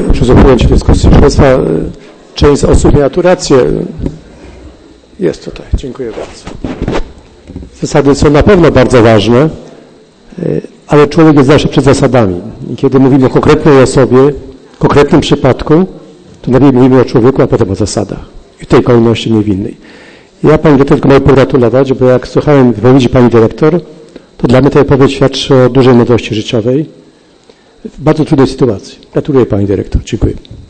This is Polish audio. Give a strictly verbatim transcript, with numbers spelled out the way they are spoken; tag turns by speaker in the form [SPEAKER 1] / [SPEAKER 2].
[SPEAKER 1] przyzupując się dyskusji. Proszę Państwa, część z osób miała tu rację. Jest tutaj. Dziękuję bardzo. Zasady są na pewno bardzo ważne, ale człowiek jest zawsze przed zasadami. I kiedy mówimy o konkretnej osobie, konkretnym przypadku, to najpierw mówimy o człowieku, a potem o zasadach. I w tej kolejności, nie w innej. Ja Pani Dyrektor tylko mogę pogratulować, bo jak słuchałem wypowiedzi Pani Dyrektor, to dla mnie ta wypowiedź świadczy o dużej mądrości życiowej w bardzo trudnej sytuacji. Gratuluję Pani Dyrektor. Dziękuję.